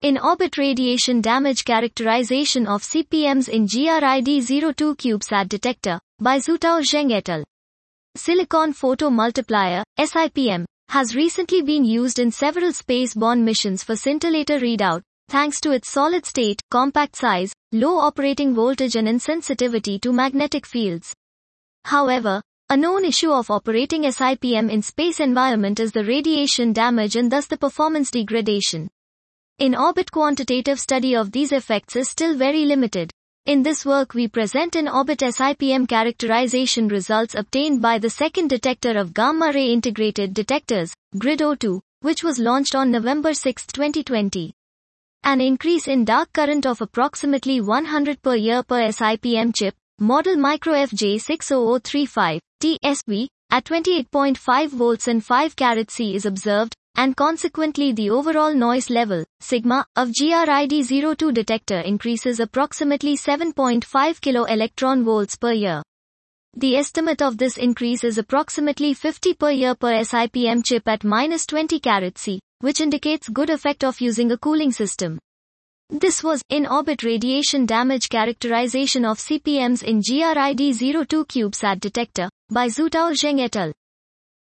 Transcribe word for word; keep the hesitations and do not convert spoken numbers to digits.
In-orbit radiation damage characterization of C P Ms in G R I D zero two CubeSat detector, by Zhutao Zheng et al. Silicon Photo Multiplier, S I P M, has recently been used in several space-borne missions for scintillator readout, thanks to its solid-state, compact size, low operating voltage and insensitivity to magnetic fields. However, a known issue of operating S I P M in space environment is the radiation damage and thus the performance degradation. In-orbit quantitative study of these effects is still very limited. In this work we present in-orbit S I P M characterization results obtained by the second detector of gamma-ray integrated detectors, GRID zero two, which was launched on November sixth twenty twenty. An increase in dark current of approximately one hundred per year per S I P M chip, model micro F J six zero zero three five, T S V, at twenty-eight point five volts and five farad C is observed, and consequently the overall noise level, sigma, of G R I D zero two detector increases approximately seven point five kilo electron volts per year. The estimate of this increase is approximately fifty per year per S I P M chip at minus twenty farad C, which indicates good effect of using a cooling system. This was in-orbit radiation damage characterization of C P Ms in G R I D zero two CubeSat detector, by Zhutao Zheng et al.